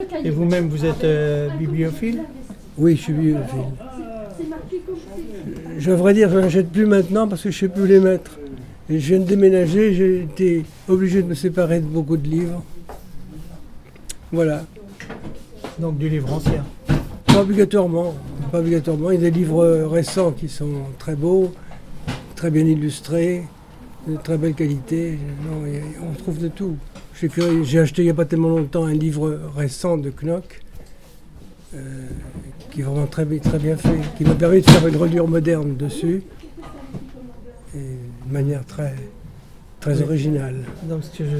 Et vous-même, vous êtes bibliophile? Oui, je suis bibliophile. Je devrais dire que je n'en achète plus maintenant parce que je ne sais plus les mettre. Et je viens de déménager, j'ai été obligé de me séparer de beaucoup de livres. Voilà. Donc du livre ancien. Pas obligatoirement. Pas obligatoirement. Il y a des livres récents qui sont très beaux, très bien illustrés, de très belle qualité. Non, on trouve de tout. J'ai acheté il n'y a pas tellement longtemps un livre récent de Knock, qui est vraiment très bien fait, qui m'a permis de faire une reliure moderne dessus, et de manière très originale. Donc ce que je